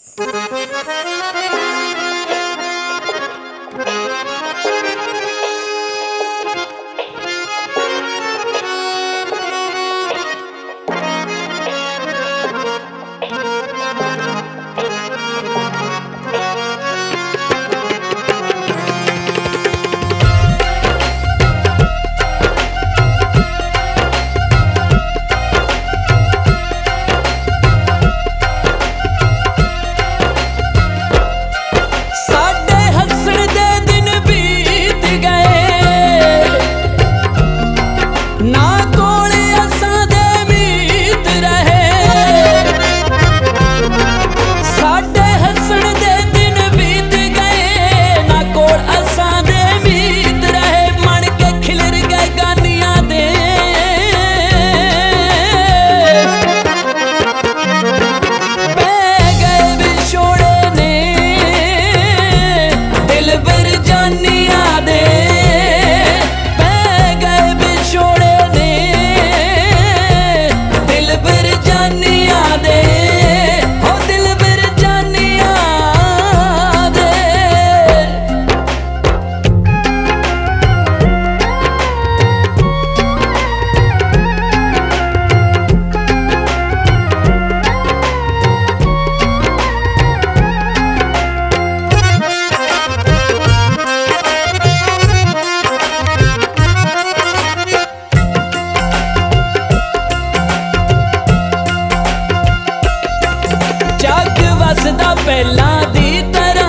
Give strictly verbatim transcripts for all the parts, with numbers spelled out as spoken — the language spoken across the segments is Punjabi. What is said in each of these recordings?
ਵਸਦਾ ਪਹਿਲਾਂ ਦੀ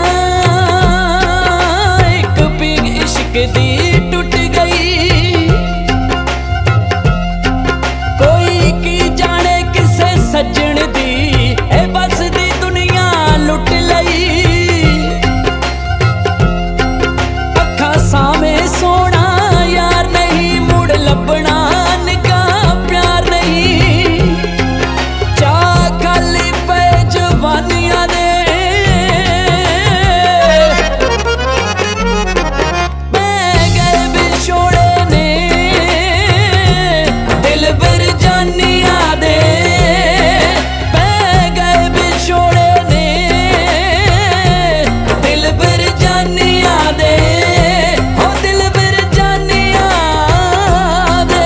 ਤਰ੍ਹਾਂ ਇੱਕ ਪੀਂਘ ਇਸ਼ਕ ਦੀ ਟੁੱਟ ਗਈ। ਕੋਈ ਕੀ ਜਾਣੇ ਕਿਸੇ ਸੱਜਣ ਦੀ ਇਹ ਬਸਦੀ ਦੁਨੀਆ ਲੁੱਟ ਲਈ। ਅੱਖਾਂ ਸਾਵੇਂ ਸੋਹਣਾ ਯਾਰ ਨਹੀਂ ਮੁੜ ਲੱਭਣਾ ਨਿੱਘਾ ਪਿਆਰ ਨਹੀਂ। ਚਾਹ ਖਾਲੀ ਪਏ ਜਵਾਨੀਆਂ ਦੇ ਪੈ ਗਏ ਵਿਛੋੜੇ ਨੇ ਦਿਲ ਵਰ ਜਾਨੀਆਂ ਦੇ ਪੈ ਗਏ ਵਿਛੋੜੇ ਨੇ ਦਿਲ ਵਰ ਜਾਨੀਆਂ ਦੇ ਹੋ ਦਿਲ ਵਰ ਜਾਨੀਆਂ ਦੇ।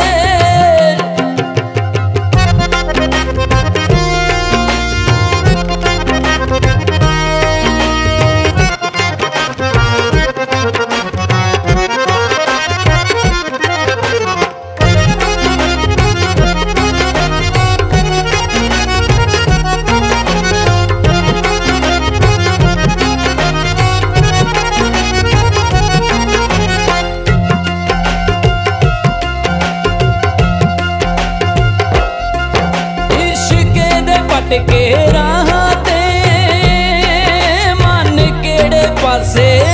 ਕੇ ਰਾਹਾਂ ਤੇ ਮਨ ਕਿਹੜੇ ਪਾਸੇ